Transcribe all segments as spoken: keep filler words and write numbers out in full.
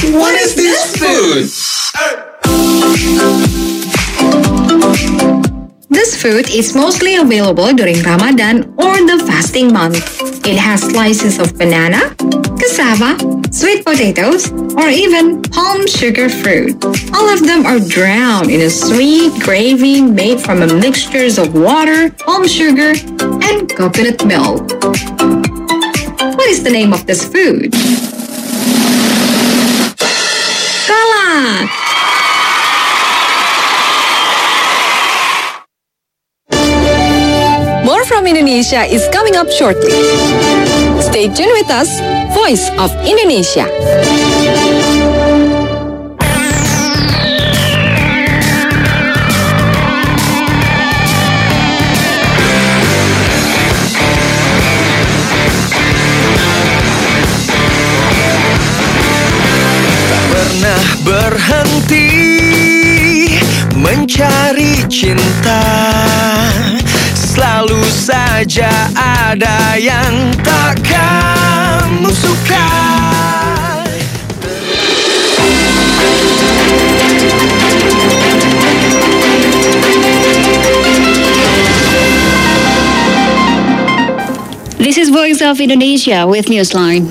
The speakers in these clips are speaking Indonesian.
What is this food? This food is mostly available during Ramadan or the fasting month. It has slices of banana, cassava, sweet potatoes, or even palm sugar fruit. All of them are drowned in a sweet gravy made from a mixture of water, palm sugar, and coconut milk. What is the name of this food? Kolak! More from Indonesia is coming up shortly. Stay tuned with us, Voice of Indonesia. Tak pernah berhenti mencari cinta, selalu saja ada yang tak kamu suka. This is Voice of Indonesia with Newsline.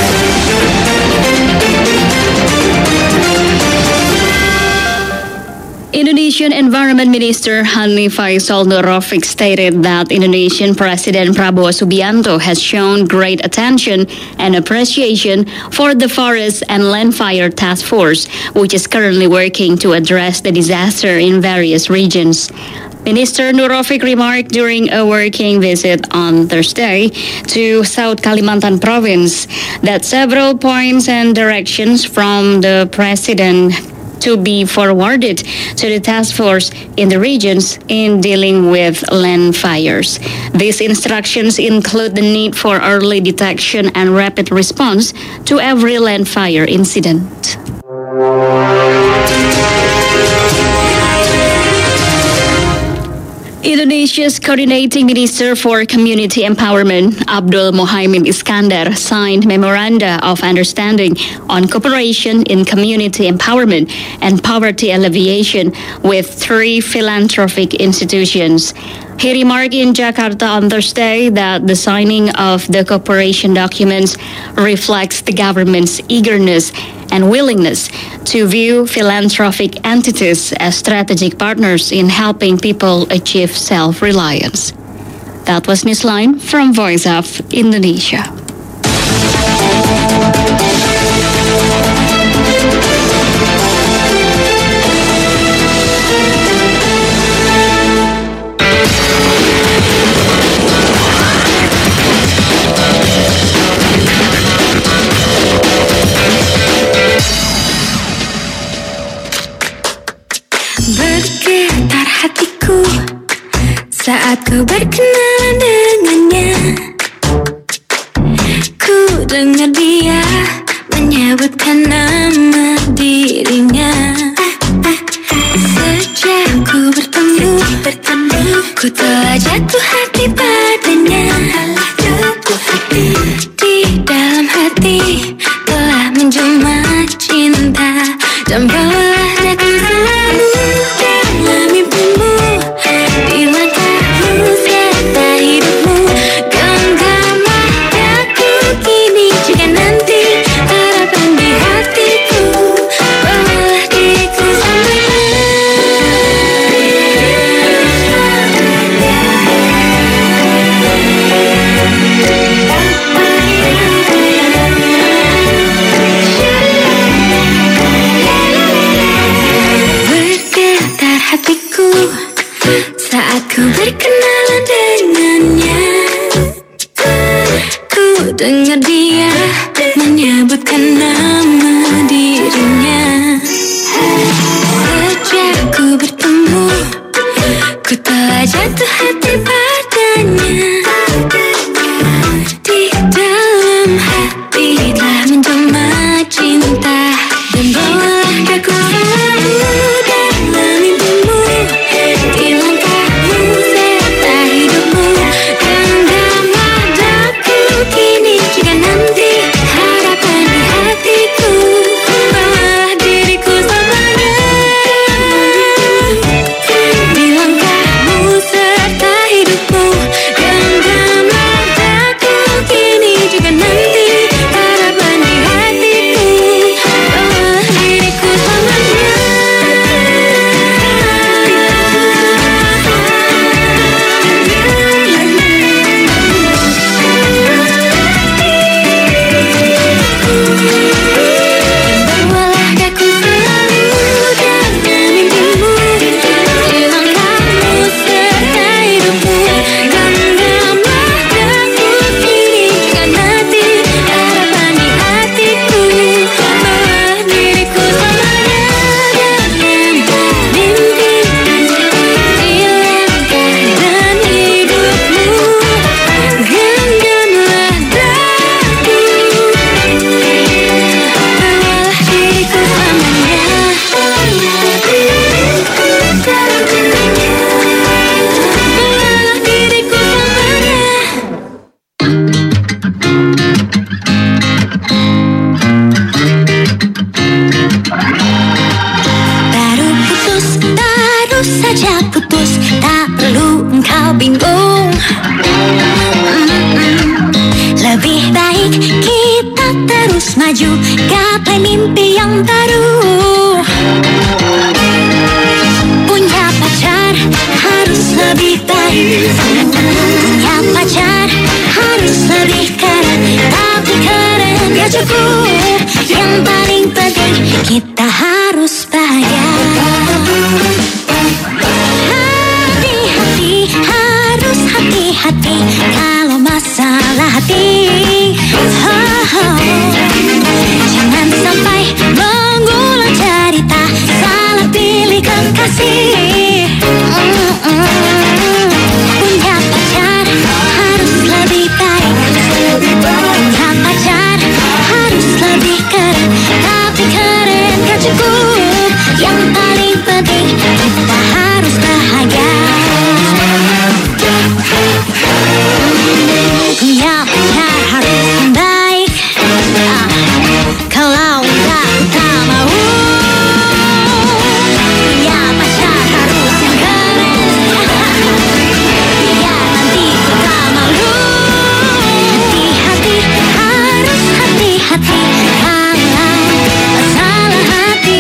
Indonesian Environment Minister Hanni Faisal Nurrofiq stated that Indonesian President Prabowo Subianto has shown great attention and appreciation for the Forest and Land Fire Task Force, which is currently working to address the disaster in various regions. Minister Nurrofiq remarked during a working visit on Thursday to South Kalimantan Province that several points and directions from the President to be forwarded to the task force in the regions in dealing with land fires. These instructions include the need for early detection and rapid response to every land fire incident. Indonesia's Coordinating Minister for Community Empowerment, Abdul Muhaimin Iskandar, signed Memoranda of Understanding on Cooperation in Community Empowerment and Poverty Alleviation with three philanthropic institutions. He remarked in Jakarta on Thursday that the signing of the cooperation documents reflects the government's eagerness and willingness to view philanthropic entities as strategic partners in helping people achieve self-reliance. That was Newsline from Voice of Indonesia. Bergetar hatiku saat kau berkenalan dengannya. Ku dengar dia menyebutkan nama dirinya. Sejak ku bertemu, ku telah jatuh hati padanya. Di dalam hati telah menjelma cinta dan bawahnya ku selalu dalam mimpimu. Di matamu serta hidupmu, genggam mataku kini jika nanti harapan di hatiku kita harus bahagia. Hati-hati, harus hati-hati kalau masalah hati. Oh, oh. Jangan sampai mengulang cerita salah pilih kekasih. Mm-mm. Punya pacar harus lebih baik. Punya pacar harus lebih keren. Tapi keren gak cukup. Yang paling penting kita harus bahagia. Punya pacar harus baik. Ah, kalau enggak tak mau. Punya pacar harus yang keren. Biar nanti kita malu. Hati-hati, harus hati-hati kalau masalah hati.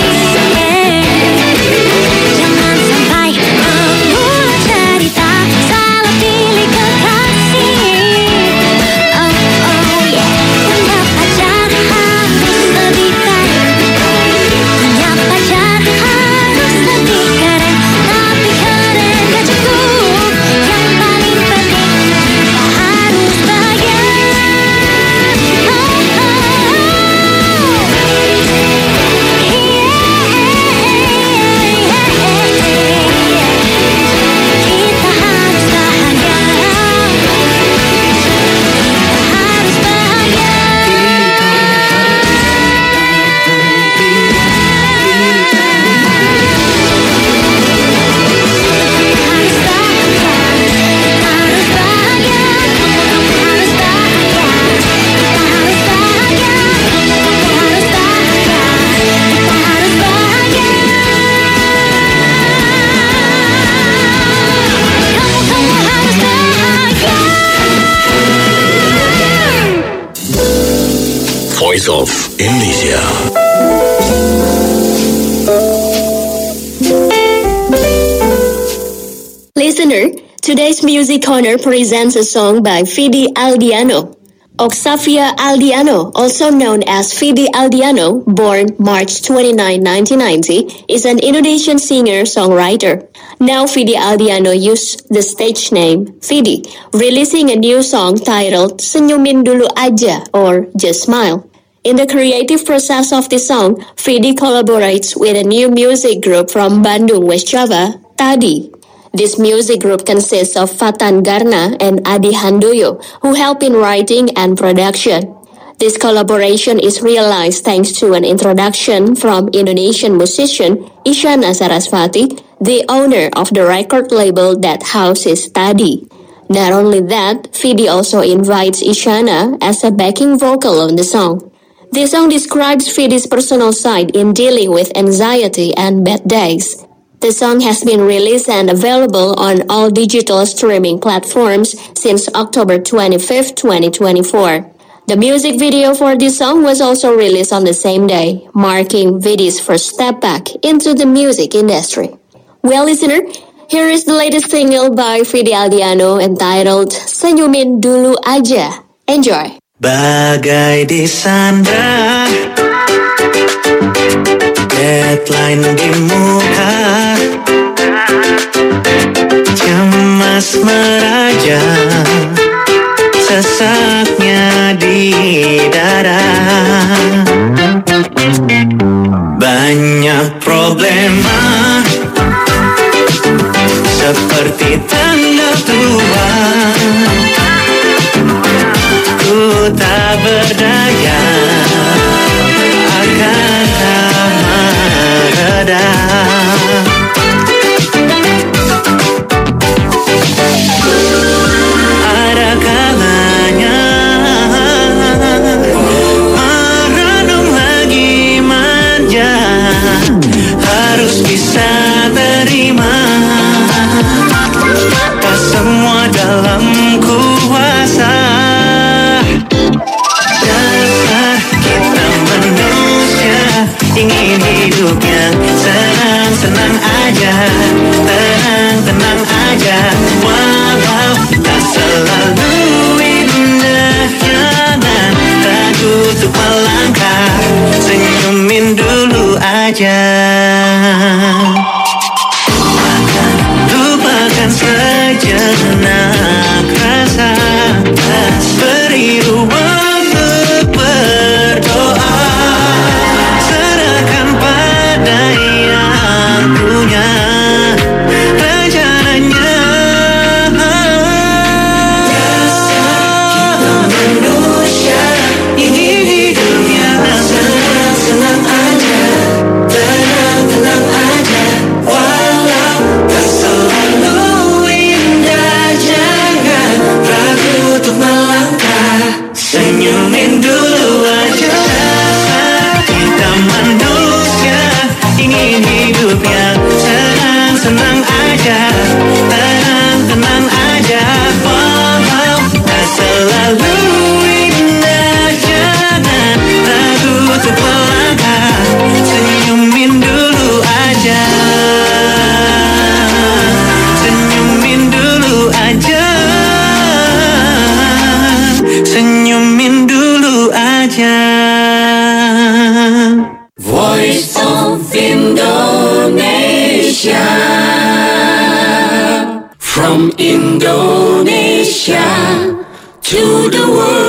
Jangan sampai mengulang cerita salah pilih kekasih. Oh, oh yeah. Punya pacar harus lebih baik. Punya pacar harus lebih keren. Tapi keren gak cukup. Yang paling penting kita harus bahagia. Oh, oh, kita harus bahagia. Harus bahagia. Harus bahagia. Harus bahagia. Harus bahagia. Harus bahagia. Harus bahagia. Harus bahagia. Kamu harus bahagia. Voice of Indonesia. Listener, today's Music Corner presents a song by Fidi Aldiano. Oxavia Aldiano, also known as Fidi Aldiano, born March twenty-ninth, nineteen ninety, is an Indonesian singer-songwriter. Now Fidi Aldiano used the stage name Fidi, releasing a new song titled Senyumin Dulu Aja or Just Smile. In the creative process of this song, Fidi collaborates with a new music group from Bandung, West Java, Tadi. This music group consists of Fatan Garna and Adi Handoyo, who help in writing and production. This collaboration is realized thanks to an introduction from Indonesian musician Isyana Sarasvati, the owner of the record label that houses Tadi. Not only that, Fidi also invites Isyana as a backing vocal on the song. This song describes Fidi's personal side in dealing with anxiety and bad days. The song has been released and available on all digital streaming platforms since October twenty-fifth, twenty twenty-four. The music video for this song was also released on the same day, marking Fidi's first step back into the music industry. Well, listener, here is the latest single by Fidi Aldiano entitled Senyumin Dulu Aja. Enjoy! Bagai disandra, deadline di muka, cemas meraja, sesaknya di dada. Banyak problema, seperti tanda tua. Ku tak berdaya, akan tak mereda. Ada kalanya merenung lagi manja, harus bisa terima. Tak semua dalam kuasa. Ingin hidupnya senang-senang aja, tenang-tenang aja. Walau tak selalu indahnya, dan ragu untuk melangkah. Senyumin dulu aja. Lupakan sejenak rasa, beri ruang untuk berdoa, serahkan pada yang punya rencananya. Kita manusia ingin hidupnya senang-senang aja, tenang-tenang aja, walau tak selalu indah. Jangan ragu untuk melangkah, senyumin dulu aja. Kita manusia ingin hidupnya senang-senang aja, tenang-tenang aja, walau tak selalu indah. Jangan ragu untuk melangkah, senyumin dulu aja, senyumin dulu aja, senyumin dulu aja. Voice of Indonesia. From Indonesia to the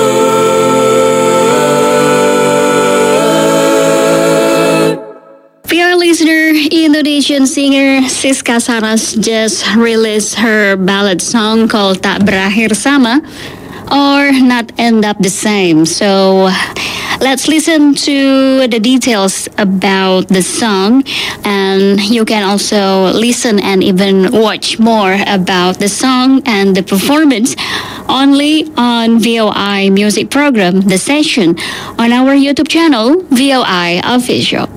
world. Dear listener, Indonesian singer Siska Saras just released her ballad song called Tak Berakhir Sama or Not End Up the Same. So let's listen to the details about the song, and you can also listen and even watch more about the song and the performance only on V O I music program, The Session, on our YouTube channel, V O I Official.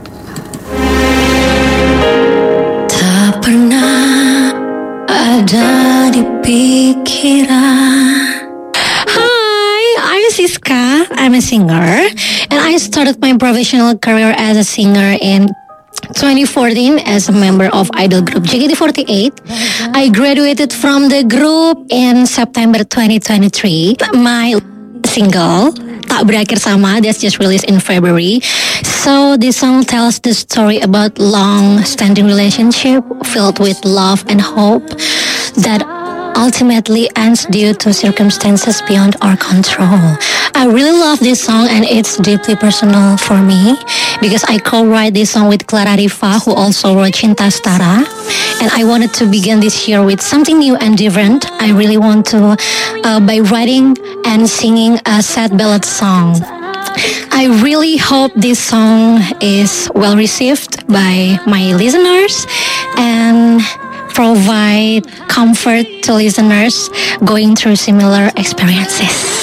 Tak pernah ada di pikiran. Hi, I'm Siska. I'm a singer, and I started my professional career as a singer in twenty fourteen as a member of idol group J K T forty-eight. I graduated from the group in September twenty twenty-three. My single Tak Berakhir Sama that's just released in February. So this song tells the story about long-standing relationship filled with love and hope that ultimately ends due to circumstances beyond our control. I really love this song, and it's deeply personal for me because I co-write this song with Clara Rifa, who also wrote Cinta Setara, and I wanted to begin this year with something new and different. I really want to uh, by writing and singing a sad ballad song. I really hope this song is well received by my listeners and provide comfort to listeners going through similar experiences.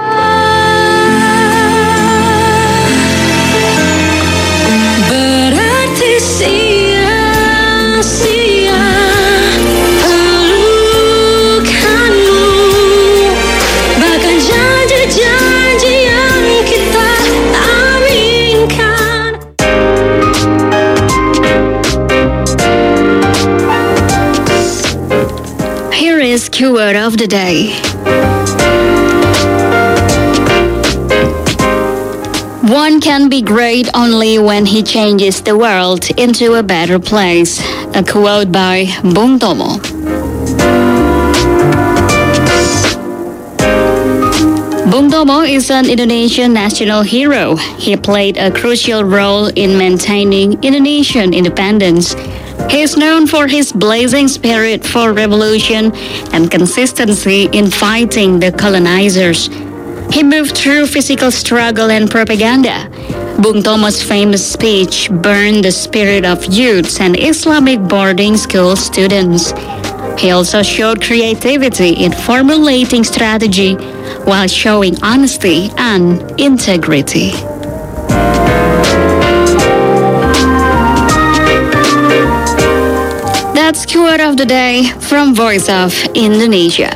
Berarti sia-sia pelukanmu, bahkan janji-janji yang kita aminkan. Here is keyword of the day. One can be great only when he changes the world into a better place. A quote by Bung Tomo. Bung Tomo is an Indonesian national hero. He played a crucial role in maintaining Indonesian independence. He is known for his blazing spirit for revolution and consistency in fighting the colonizers. He moved through physical struggle and propaganda. Bung Tomo's famous speech burned the spirit of youths and Islamic boarding school students. He also showed creativity in formulating strategy while showing honesty and integrity. That's keyword of the day from Voice of Indonesia.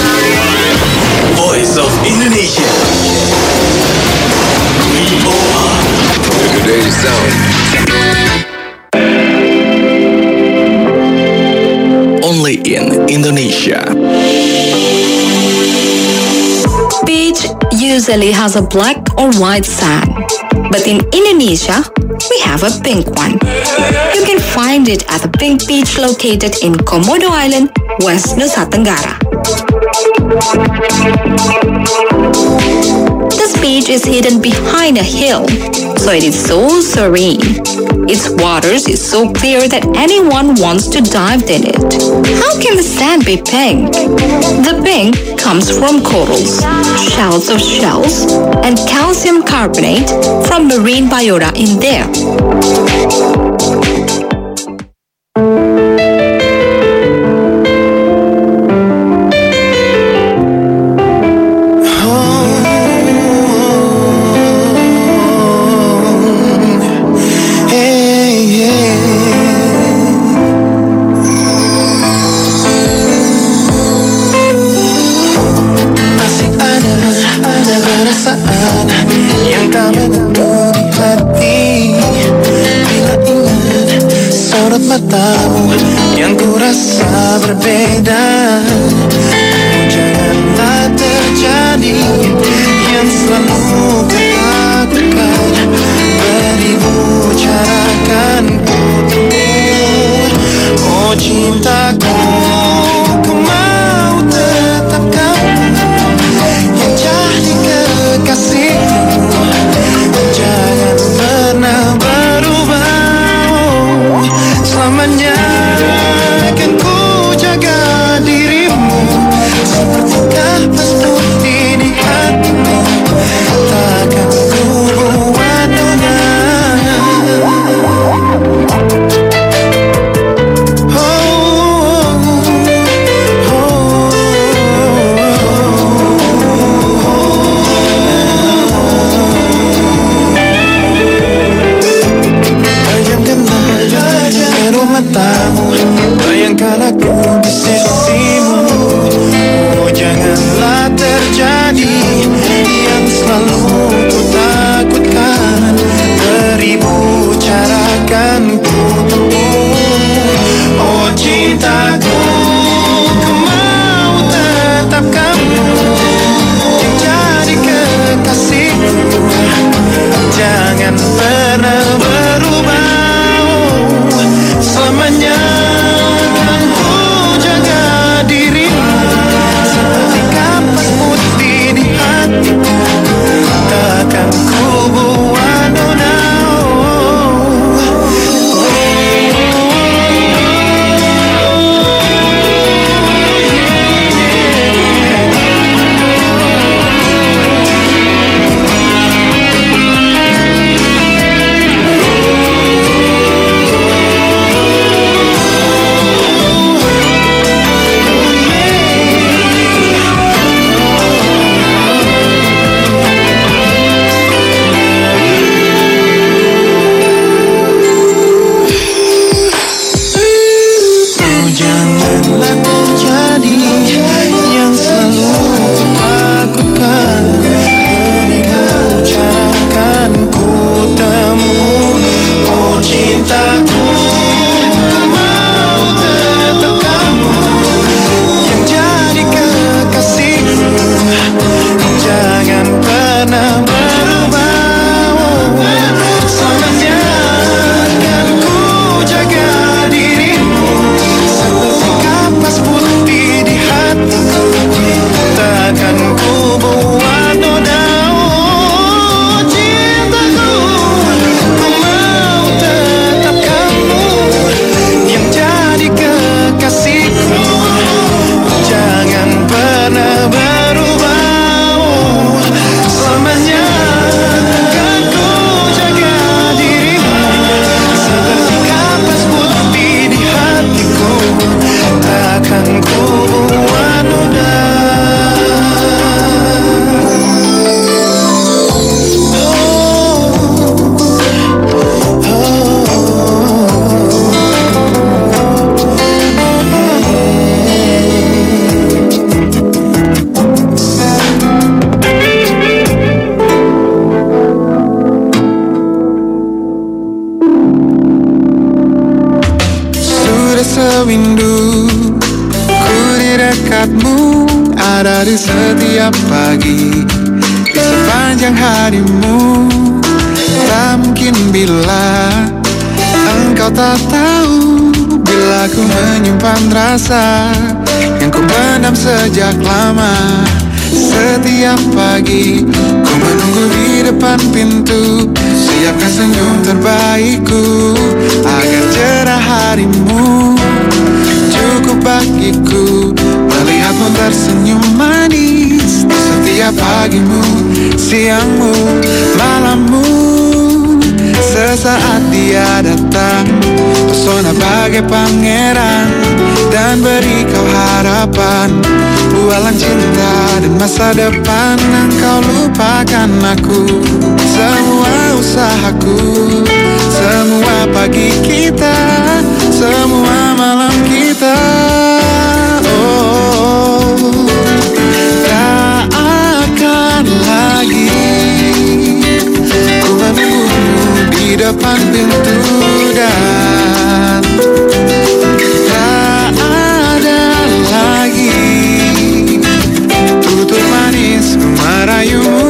Voice of Indonesia. V O I. Radio Zone. Only in Indonesia. Beach usually has a black or white sand, but in Indonesia, we have a pink one. You can find it at the Pink Beach located in Komodo Island, West Nusa Tenggara. This beach is hidden behind a hill, so it is so serene. Its waters is so clear that anyone wants to dive in it. How can the sand be pink? The pink comes from corals, shells of shells, and calcium carbonate from marine biota in there. Yang tak menentu di hati bila ingat sorot matamu yang ku rasa berbeda. Oh, janganlah terjadi yang selalu katakan. Beribu cara kan ku temui. Oh cintaku, ku mau tetap kamu yang jadi kekasihku. Jangan pernah berubah, selamanya akan ku jaga dirimu seperti kapas putih di hati. lagi di sepanjang harimu. Tak mungkin bila engkau tak tahu, bila ku menyimpan rasa yang ku pendam sejak lama. Setiap pagi ku menunggu di depan pintu, siapkan senyum terbaikku agar cerah harimu. Cukup bagiku melihatmu tersenyum manis di setiap pagimu, siangmu, malammu. Sesaat dia datang, pesona bagai pangeran, dan beri kau harapan, bualan cinta dan masa depan. Engkau lupakan aku, semua usahaku, semua pagi kita, semua malam kita. Oh, tak akan lagi ku menunggumu di depan pintu, dan tak ada lagi tutur manis merayumu.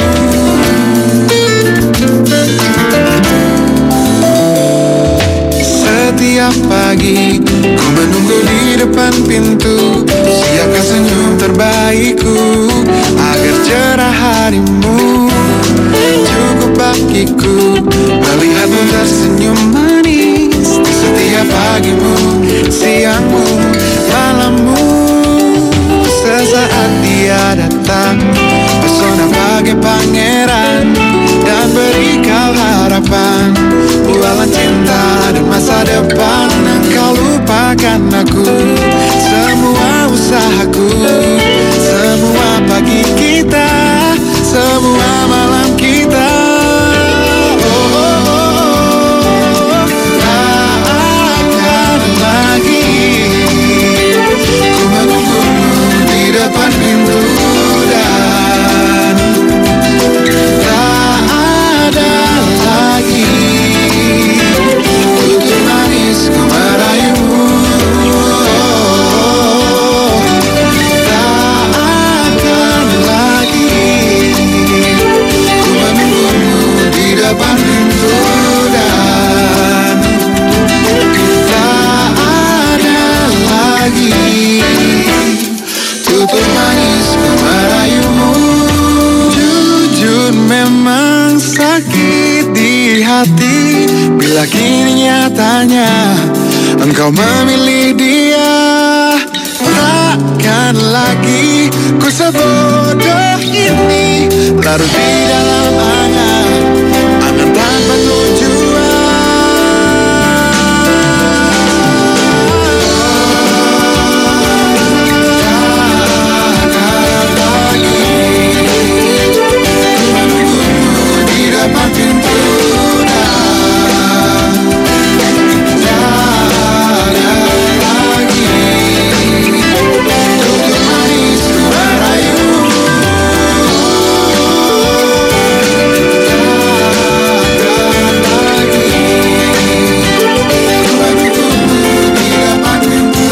Setiap pagi ku menunggu di depan pintu, siapkan senyum terbaikku agar cerah harimu. Cukup bagiku melihatmu tersenyum manis di setiap pagimu, siangmu, malammu. Sesaat dia datang, pesona bagai pangeran, dan beri kau harapan, bualan cinta dan masa depan. Engkau lupakan aku, semua usahaku, semua pagi kita, semua malam kita. Oh, oh, oh, oh. Tak akan lagi ku menunggumu di depan pintu, dan tak ada lagi tutur manis ku merayumu. Tak akan lagi ku menunggumu di depan pintu, dan tak ada lagi tutur manis ku merayumu. Jujur memang sakit di hati bila kini nyatanya engkau memilih dia. Takkan lagi ku sebodoh ini larut di dalam angan, angan tanpa tujuan. Takkan lagi ku menunggumu di depan pintu, dan tak ada lagi tutur manis ku merayumu. Takkan lagi ku menunggumu di depan pintu,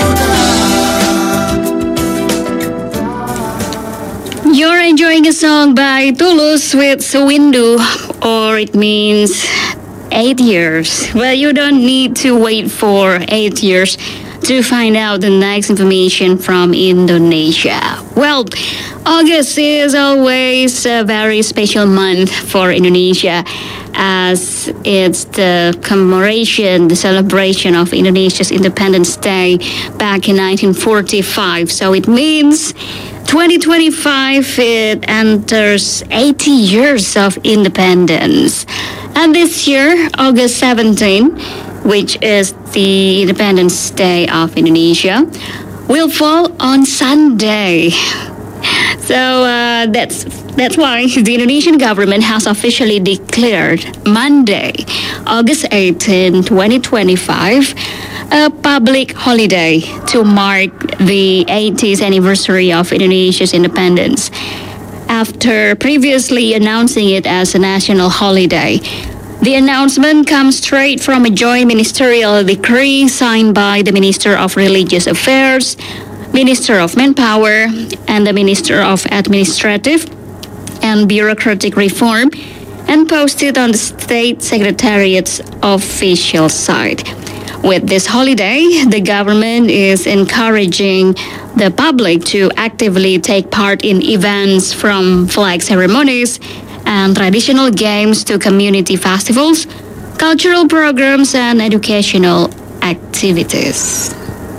You're enjoying a song by Tulus with Sewindu, or it means eight years. Well, you don't need to wait for eight years to find out the next information from Indonesia. Well, August is always a very special month for Indonesia, as it's the commemoration, the celebration of Indonesia's Independence Day back in nineteen forty-five. So it means twenty twenty-five, it enters eighty years of independence. And this year, August seventeenth, which is the Independence Day of Indonesia, will fall on Sunday. So uh, that's that's why the Indonesian government has officially declared Monday, August eighteenth, twenty twenty-five, a public holiday to mark the eightieth anniversary of Indonesia's independence, after previously announcing it as a national holiday. The announcement comes straight from a joint ministerial decree signed by the Minister of Religious Affairs, Minister of Manpower, and the Minister of Administrative and Bureaucratic Reform, and posted on the State Secretariat's official site. With this holiday, the government is encouraging the public to actively take part in events from flag ceremonies and traditional games to community festivals, cultural programs, and educational activities.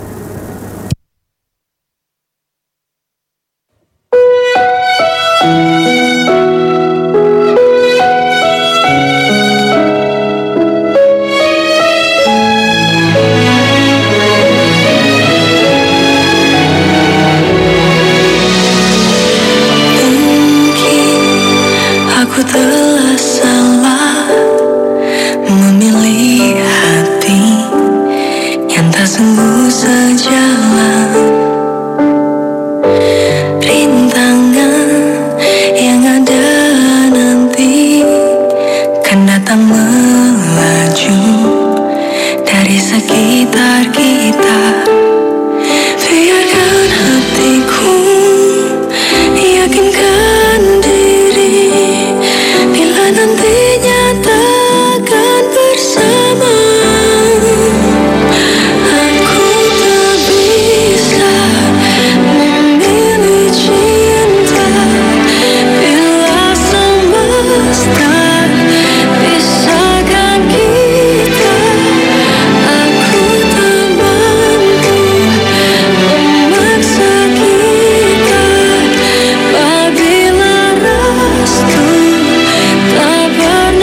Aku telah salah memilih hati yang tak sungguh sejalan, rintangan yang ada nanti kan datang melaju dari sekitar kita. Biarkan hatiku yakinkan diri bila nantinya takkan bersama. Aku tak bisa memilih cinta bila semesta pisahkan kita. Aku tak mampu memaksa kita apabila restu tak pernah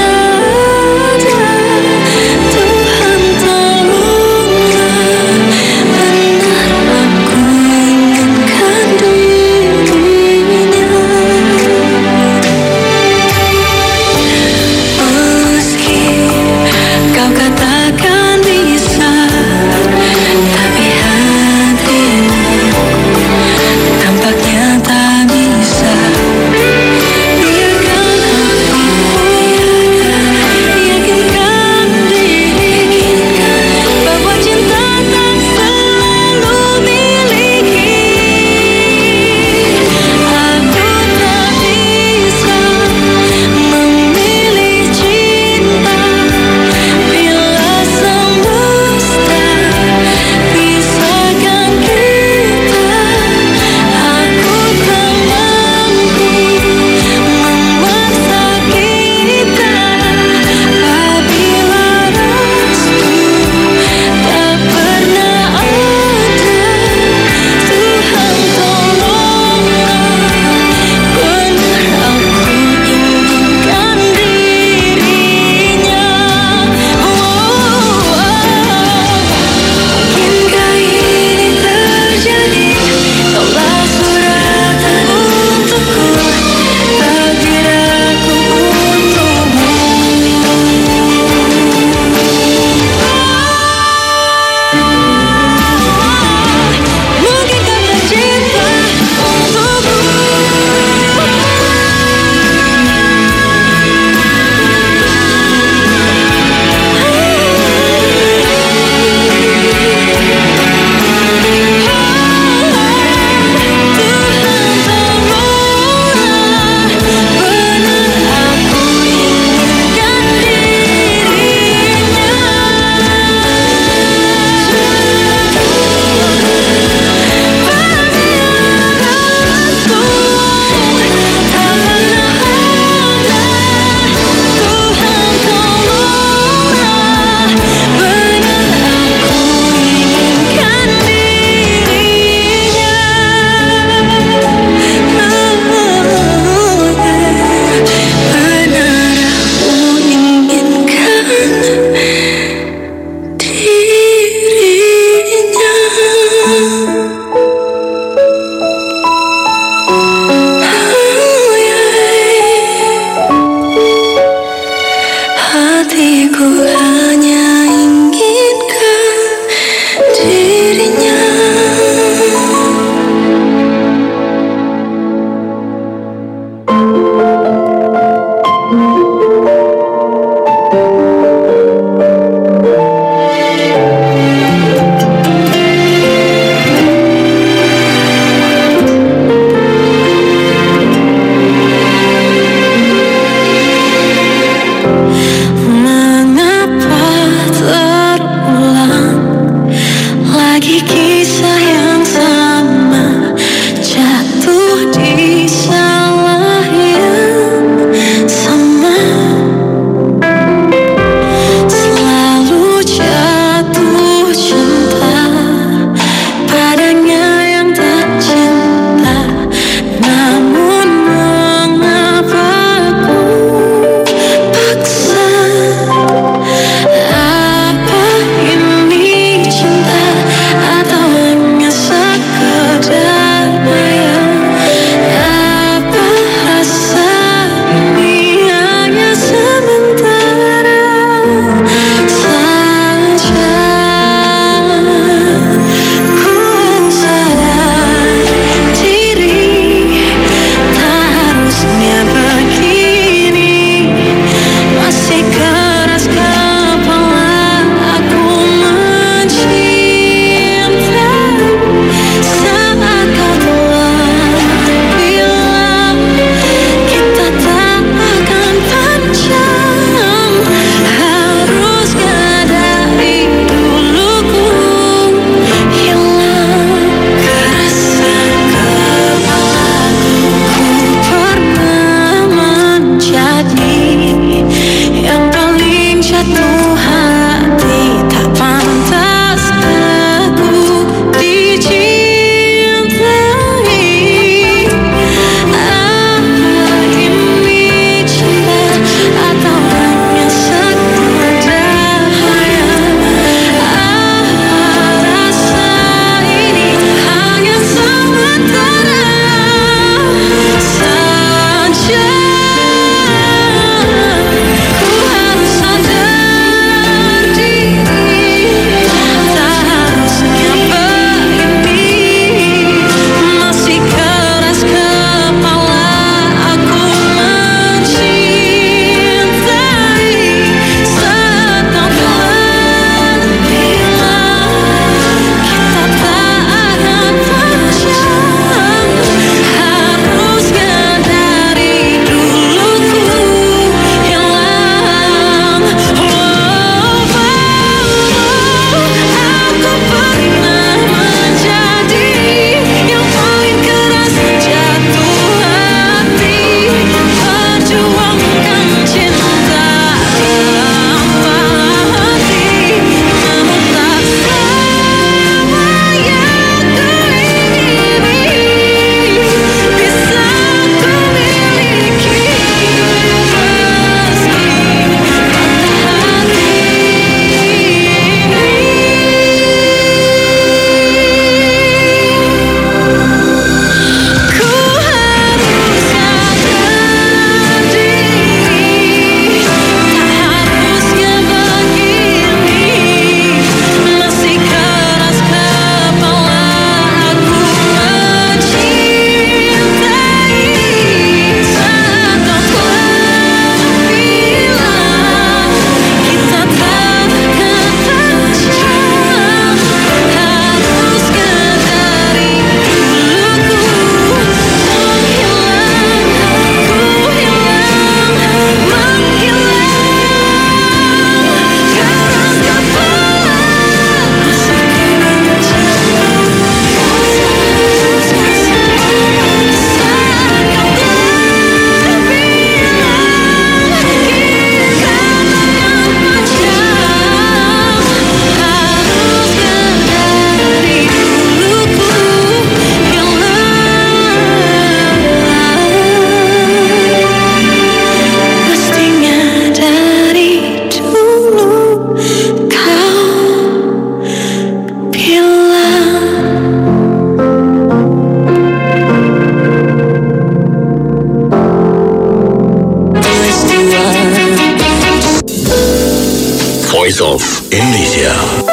Voice of Indonesia.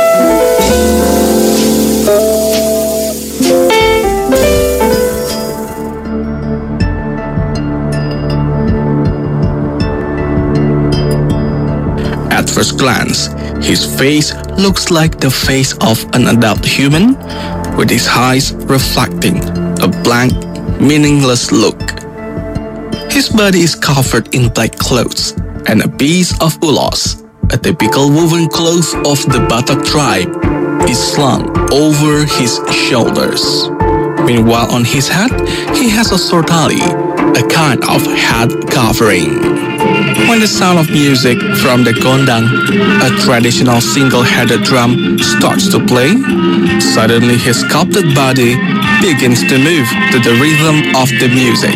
At first glance, his face looks like the face of an adult human, with his eyes reflecting a blank, meaningless look. His body is covered in black clothes and a piece of ulos, a typical woven cloth of the Batak tribe, is slung over his shoulders. Meanwhile, on his head, he has a sortali, a kind of head covering. When the sound of music from the gondang, a traditional single-headed drum, starts to play, suddenly his sculpted body begins to move to the rhythm of the music.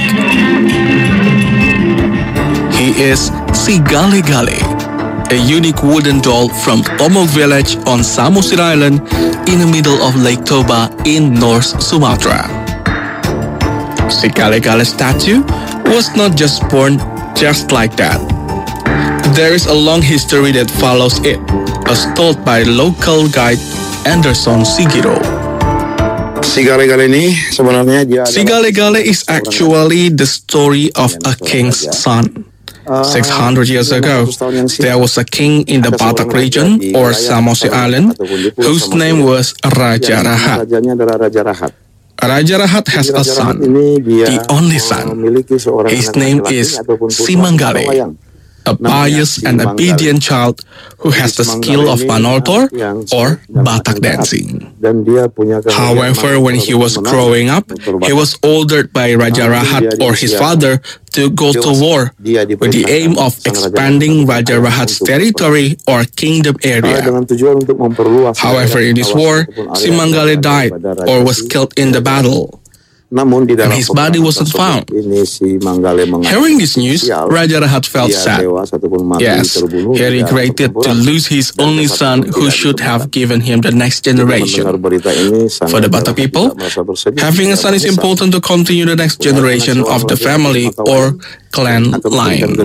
He is Si Gale Gale, a unique wooden doll from Tomok village on Samosir Island in the middle of Lake Toba in North Sumatra. Si Gale Gale statue was not just born just like that. There is a long history that follows it, as told by local guide Anderson Sigiro. Si Gale Gale ini sebenarnya dia Si Gale Gale is actually the story of a king's son. six hundred years ago, there was a king in the Batak region or Samosir Island whose name was Raja Rahat. Raja Rahat has a son, the only son. His name is Si Manggale, a pious and obedient child who has the skill of Manortor or Batak dancing. However, when he was growing up, he was ordered by Raja Rahat or his father to go to war with the aim of expanding Raja Rahat's territory or kingdom area. However, in this war, Si Manggale died or was killed in the battle, and his body wasn't found. Hearing this news, Raja Rahat felt sad. Yes, he regretted to lose his only son who should have given him the next generation. For the Batak people, having a son is important to continue the next generation of the family or clan line.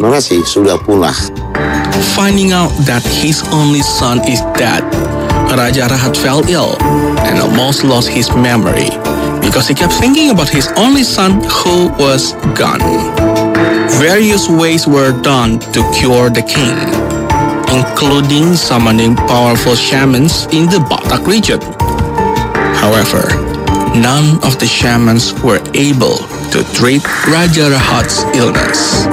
Finding out that his only son is dead, Raja Rahat fell ill and almost lost his memory, because he kept thinking about his only son who was gone. Various ways were done to cure the king, including summoning powerful shamans in the Batak region. However, none of the shamans were able to treat Raja Rahat's illness.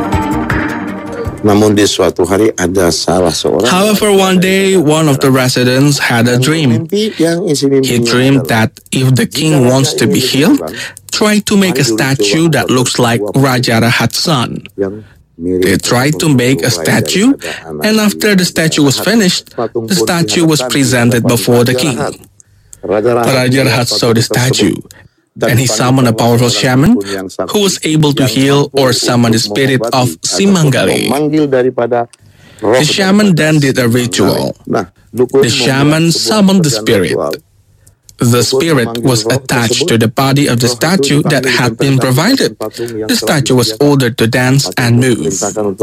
However, one day, one of the residents had a dream. He dreamed that if the king wants to be healed, try to make a statue that looks like Raja Rahat's son. They tried to make a statue, and after the statue was finished, the statue was presented before the king. Raja Rahat saw the statue, and he summoned a powerful shaman who was able to heal or summon the spirit of Si Manggale. The shaman then did a ritual. The shaman summoned the spirit. The spirit was attached to the body of the statue that had been provided. The statue was ordered to dance and move.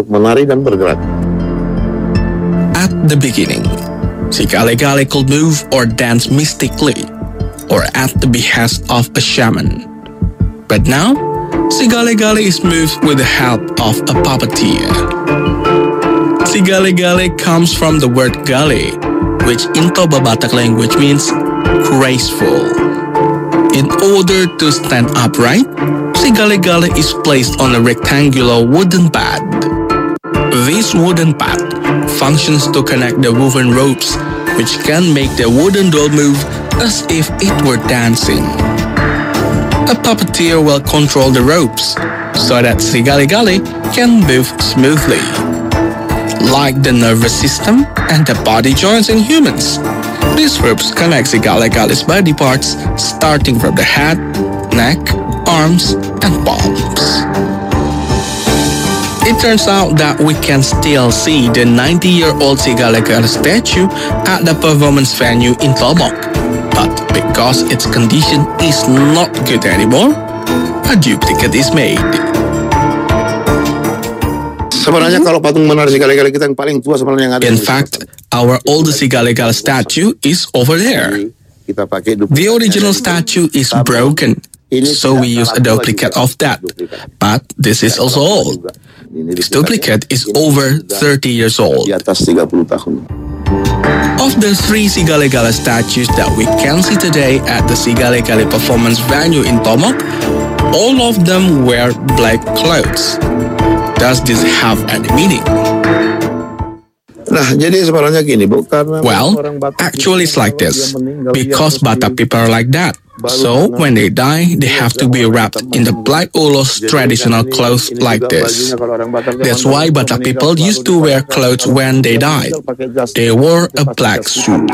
At the beginning, Si Gale Gale could move or dance mystically, or at the behest of a shaman. But now, Si Gale Gale is moved with the help of a puppeteer. Si Gale Gale comes from the word gale, which in Toba Batak language means graceful. In order to stand upright, Si Gale Gale is placed on a rectangular wooden pad. This wooden pad functions to connect the woven ropes, which can make the wooden doll move as if it were dancing. A puppeteer will control the ropes so that Si Gale Gale can move smoothly. Like the nervous system and the body joints in humans, these ropes connect Si Gale Gale's body parts starting from the head, neck, arms, and palms. It turns out that we can still see the ninety-year-old Si Gale Gale statue at the performance venue in Tomok. But because its condition is not good anymore, a duplicate is made. Sebenarnya kalau patung menara Sigale-Gale kita yang paling tua sebenarnya yang ada. In fact, our oldest Sigale-Gale statue is over there. Kita pakai The original statue is broken, so we use a duplicate of that. But this is also old. This duplicate is over thirty years old. Di atas tiga puluh tahun. Of the three Sigale-Gale statues that we can see today at the Sigale-Gale performance venue in Tomok, all of them wear black clothes. Does this have any meaning? Nah, jadi sebenarnya gini, Bu, karena Well, actually it's like this. Because Batak people are like that. So, when they die, they have to be wrapped in the black ulos traditional clothes like this. That's why Batak people used to wear clothes when they died. They wore a black suit.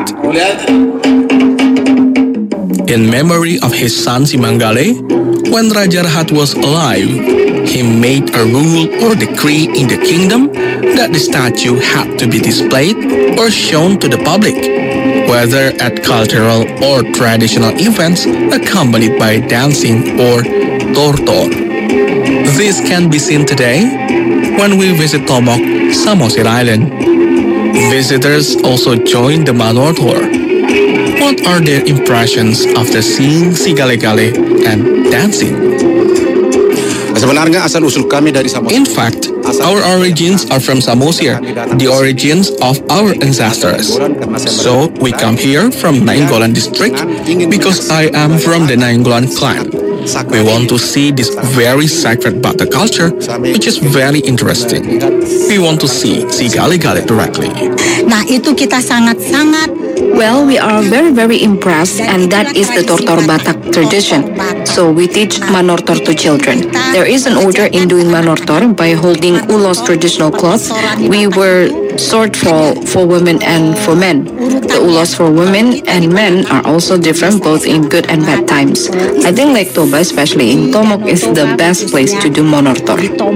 In memory of his son Simanggale, when Raja Rahat was alive, he made a rule or decree in the kingdom that the statue had to be displayed or shown to the public, whether at cultural or traditional events accompanied by dancing or tortor. This can be seen today when we visit Tomok, Samosir Island. Visitors also join the Manortor. What are their impressions after seeing Sigale-Gale and dancing? Sebenarnya asal usul kami dari Samosir. In fact, our origins are from Samosir, the origins of our ancestors. So we come here from Nainggolan district because I am from the Nainggolan clan. We want to see this very sacred Batak culture, which is very interesting. We want to see Sigale-Gale directly. Nah, itu kita sangat-sangat Well, we are very very impressed, and that is the Tortor Batak tradition. So we teach Manortor to children. There is an order in doing Manortor by holding ulos traditional cloth. We were sort for for women and for men. The ulos for women and men are also different both in good and bad times. I think Lake Toba, especially in Tomok, is the best place to do Manortor.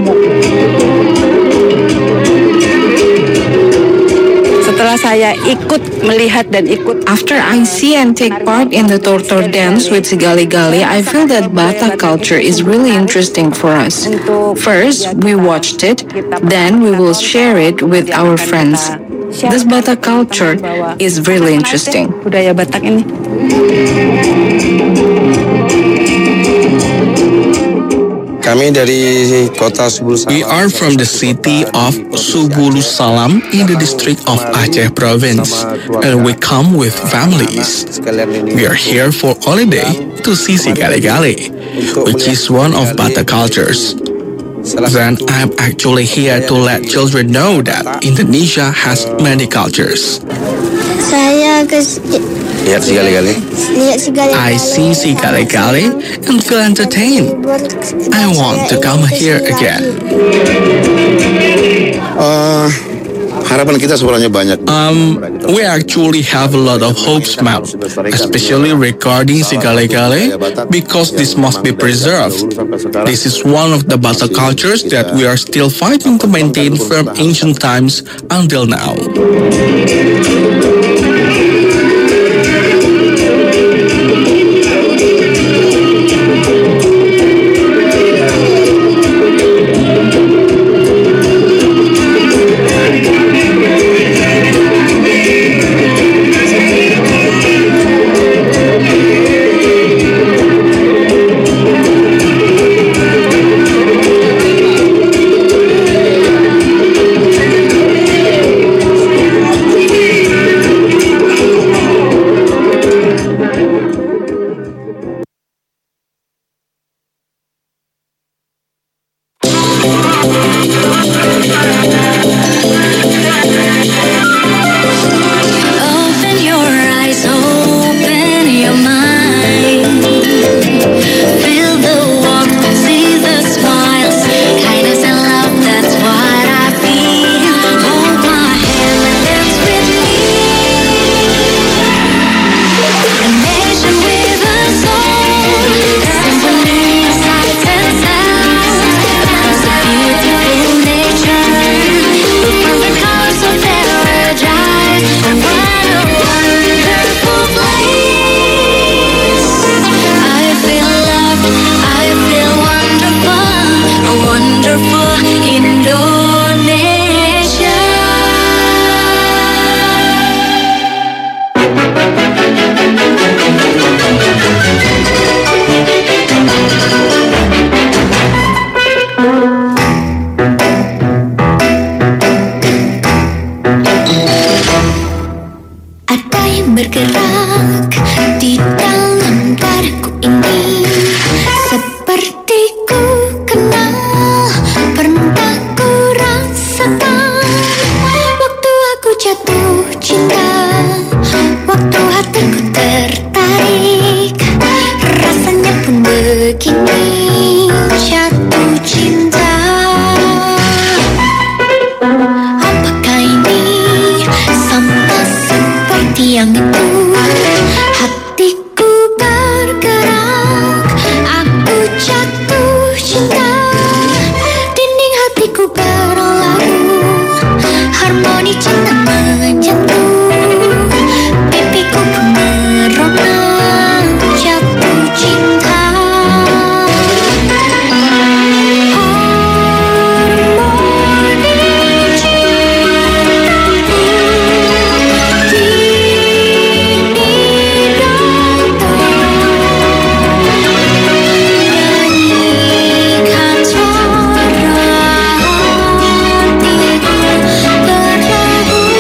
Setelah saya ikut melihat dan ikut After I see and take part in the Tortor dance with Sigale-Gale, I feel that Batak culture is really interesting for us. First, we watched it, then we will share it with our friends. This Batak culture is really interesting. Budaya Batak ini. Kami dari kota Subulu Salam. We are from the city of Subulu Salam in the district of Aceh province, and we come with families. We are here for holiday to see Sigale-Gale, which is one of Batak cultures. Then I'm actually here to let children know that Indonesia has many cultures. Saya ke Lihat Sigale-Gale. lihat Sigale-Gale. I see Sigale-Gale and feel entertained. I want to come here again. Uh, harapan kita sebenarnya banyak. Um, we actually have a lot of hopes, ma'am, especially regarding Sigale-Gale, because this must be preserved. This is one of the Batak cultures that we are still fighting to maintain from ancient times until now. jatuh cinta, waktu hatiku tertarik, rasanya pun begini, jatuh cinta. Apakah ini sama seperti yang itu? Hatiku bergerak, aku jatuh cinta. Dinding hatiku berlagu, harmoni cinta menjatuh. Pipiku pun merona, jatuh cinta. Harmoni cinta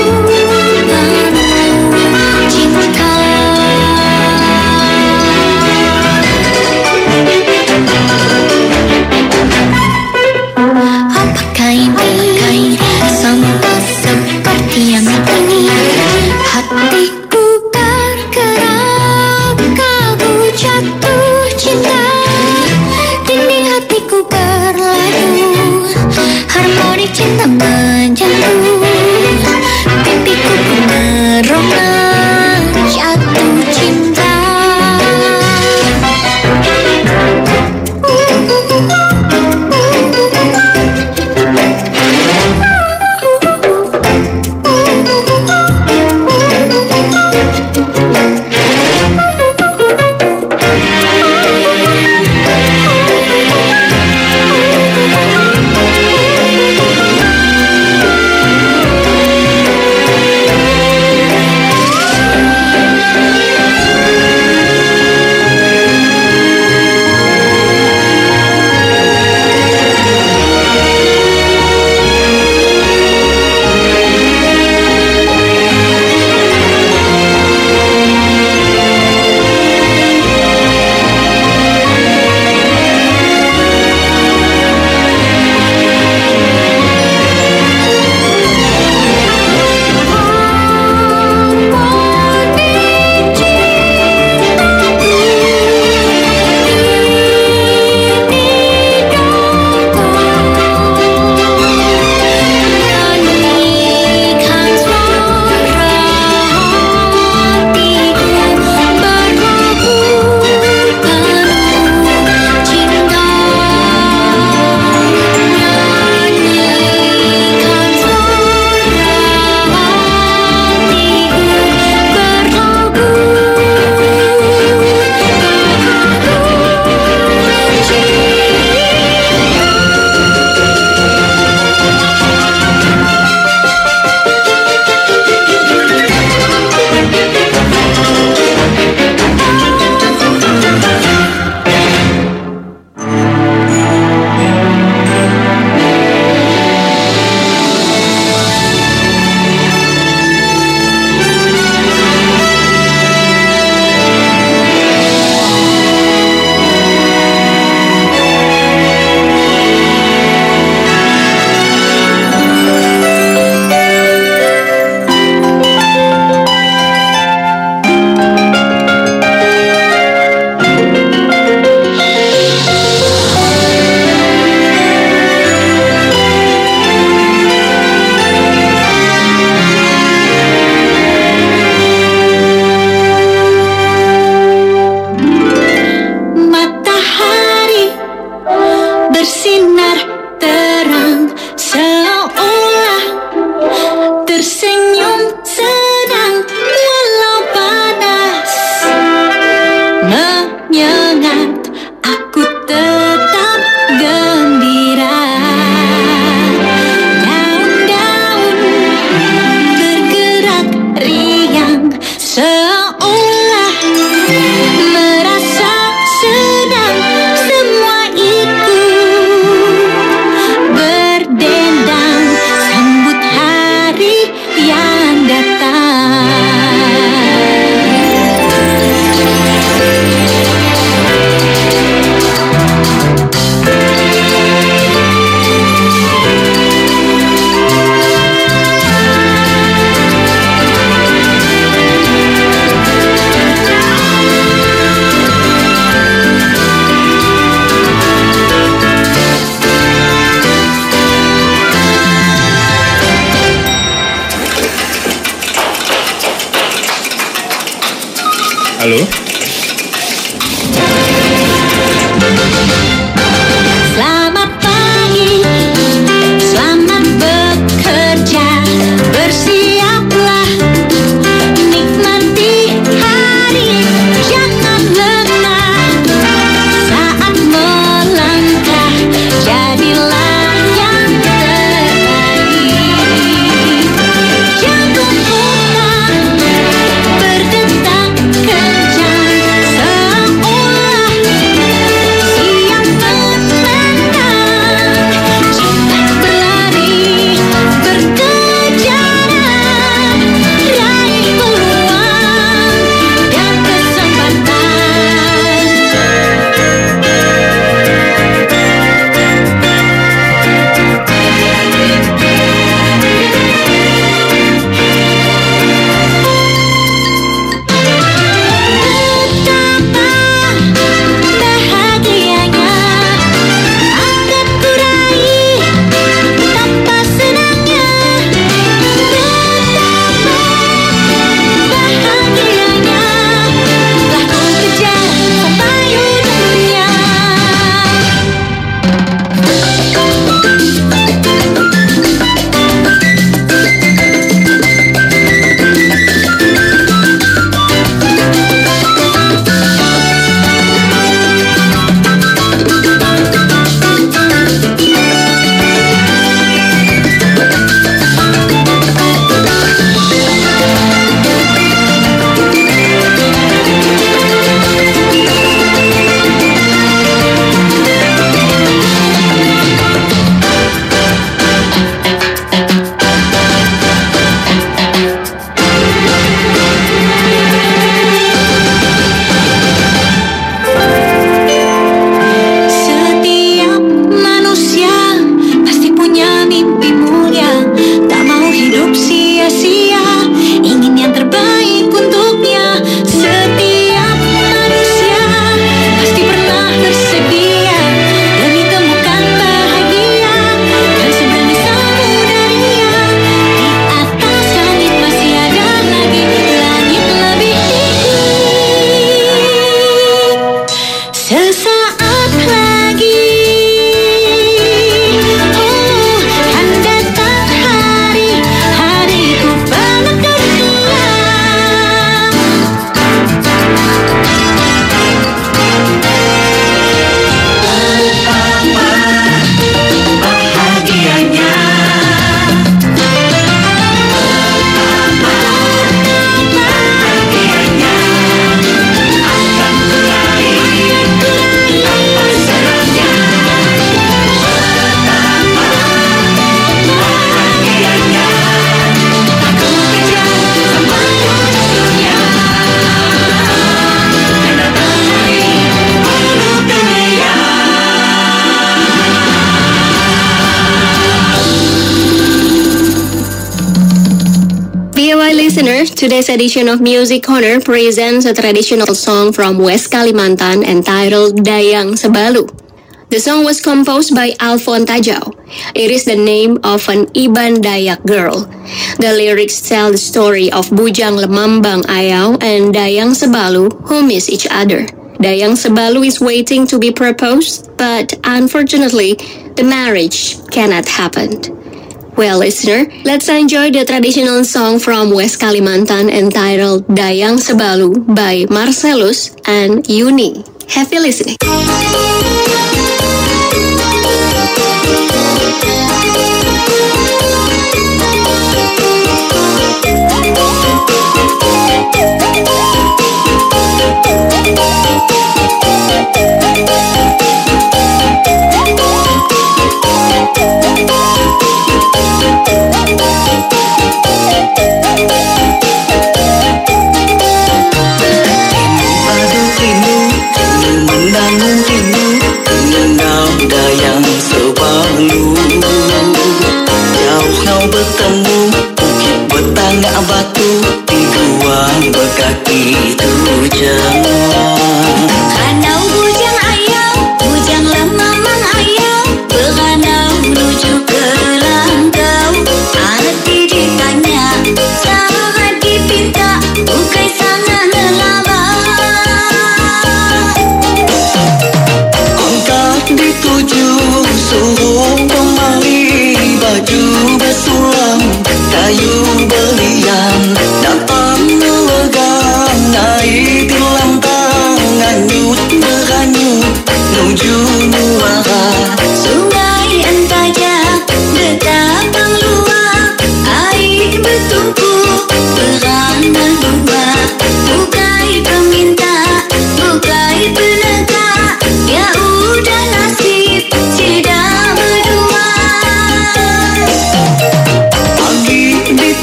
Halo? Selamat pagi, selamat bekerja, bersiaplah, nikmati hari, jangan lengah, saat melangkah, jadilah yang terbaik, jangan pernah berdetak kencang, seolah siap menendang, cepat berlari, berkejaran, raih peluang dan kesempatan. Betapa bahagianya akan kuraih, betapa senangnya, betapa bahagianya telah ku kejar sampai ujungnya. Setiap manusia pasti punya mimpi mulia, tak mau hidup sia-sia, ingin yang terbaik untuknya. Setiap manusia pasti pernah bersedia demi temukan bahagia, dan seberani samudaria di atas langit masih ada lagi langit lebih tinggi. Sesaat lagi, oh, akan datang hari, hariku peluk dunia. Betapa bahagianya, bahagianya akan kuraih, betapa senangnya, betapa bahagianya aku kejar sampai ujungnya. Dan datang hari peluk dunia. V O I listener, today's edition of Music Corner presents a traditional song from West Kalimantan entitled Dayang Sebalu. The song was composed by Alfon Tajau. It is the name of an Iban Dayak girl. The lyrics tell the story of Bujang Lemambang Ayau and Dayang Sebalu who miss each other. Dayang Sebalu is waiting to be proposed, but unfortunately, the marriage cannot happen. Well, listener, let's enjoy the traditional song from West Kalimantan entitled Dayang Sebalu by Marcellus and Yuni. Happy listening. Menangan rindu mengenal Dayang Sebalu.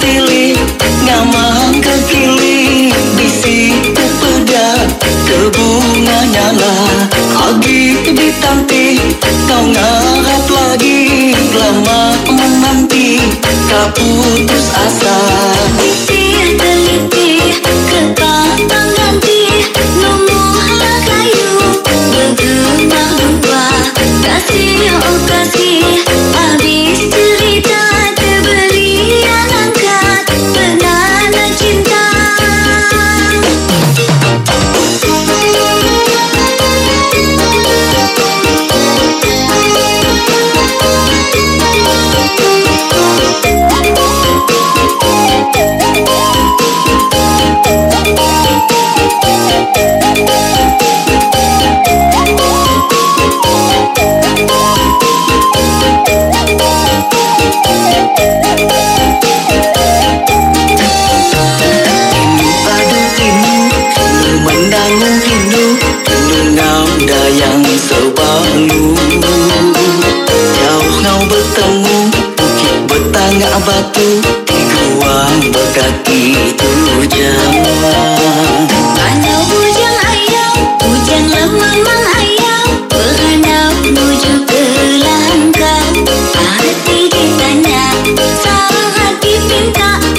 tili ngamang ke kili bisi peda ke bunga nyala agi ditanti kau ngarap lagi lama menanti kau putus asa Teliti, teliti, ketapang ganti Nomor kayu, bergema dua Kasih, oh kasih, habis cerita Terbeli yang angkat, penanda cinta yang sebangun jauh ngau bertemu bukit bertangga batu di gua berkaki